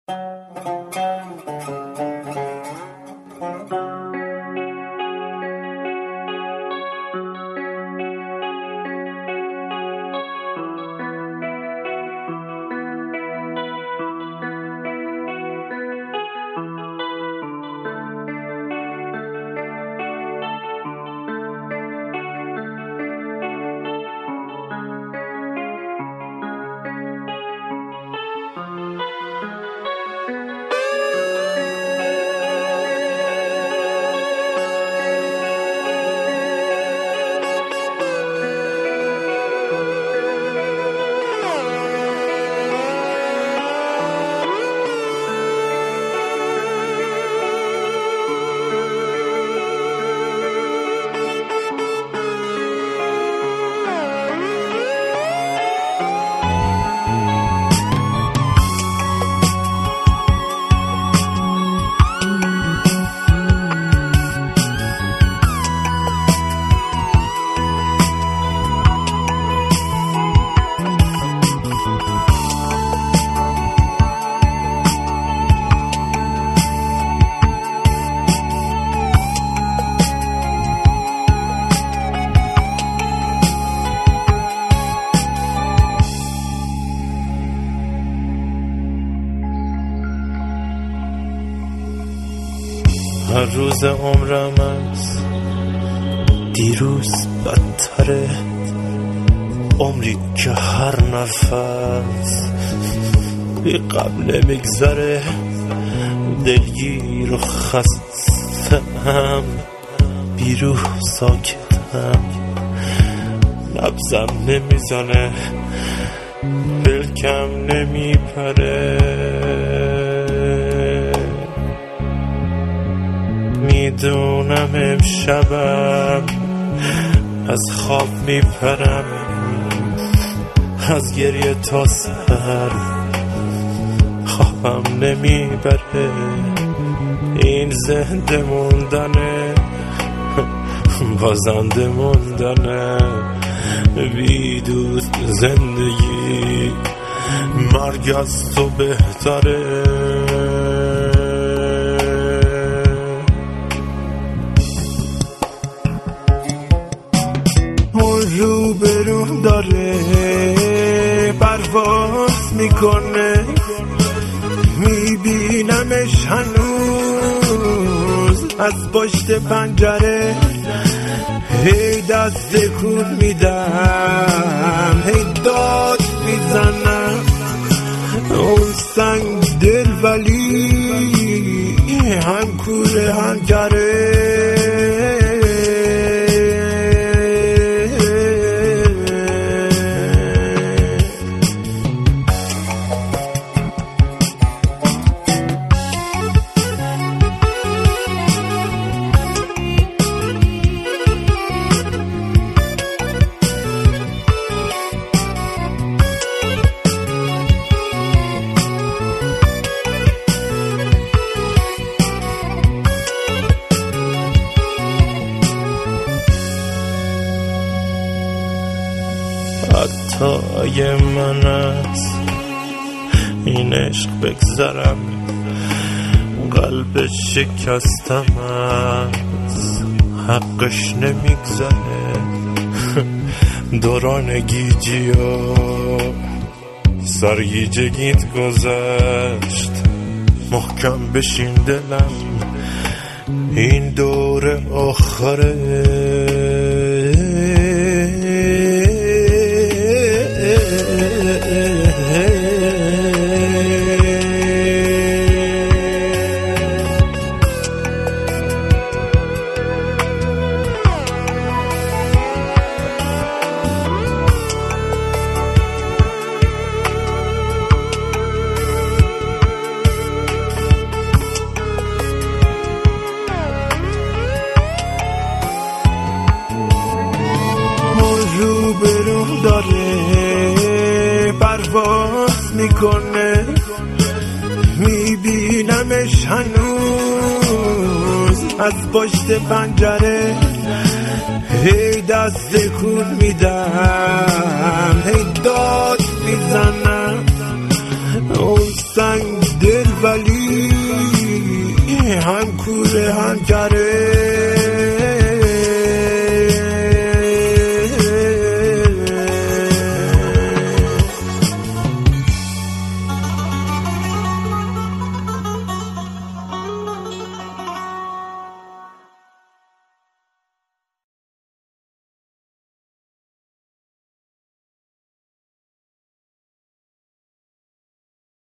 هر روز عمرم از دیروز بدتره، عمری که هر نفس بی قبل میگذره، دلگیر و خستم، بیروح ساکتم، نبضم نمیزنه، پلکم نمیپره، میدونم امشبم از خواب میپرم، از گریه تا سر خوابم نمیبره، این زنده موندنه بازنده موندنه، بی دوست زندگی مرگ از تو بهتره. رو برون داره پرواز میکنه، میبینمش هنوز از پشت پنجره، هی دست کن میدم، هی داد میزنم، اون سنگ دل ولی هم کوره هم گره، حتی من از این عشق بگذرم، قلب شکستم از حقش نمیگذره، دوران گیجی و سرگیجگیت گذشت، محکم بشین دلم این دور آخره، رو برون داره پرواز میکنه، میبینمش هنوز از پشت پنجره، هی دست کن میدم، هی داد میزنم، اون سنگ دل هم کوره هم کره